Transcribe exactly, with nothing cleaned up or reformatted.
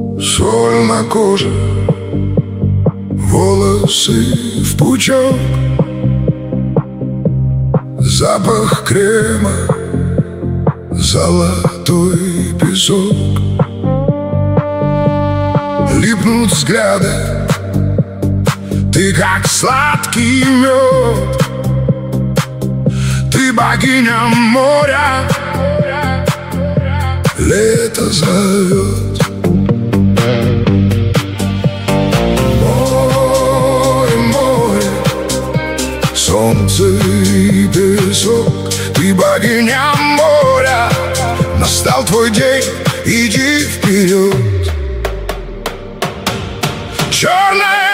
Соль на коже, волосы в пучок, запах крема, золотой песок. Липнут взгляды, ты как сладкий мед, ты богиня моря, лето зовет. Море, море, солнце и песок, ты богиня моря, настал твой день, иди вперед. Черная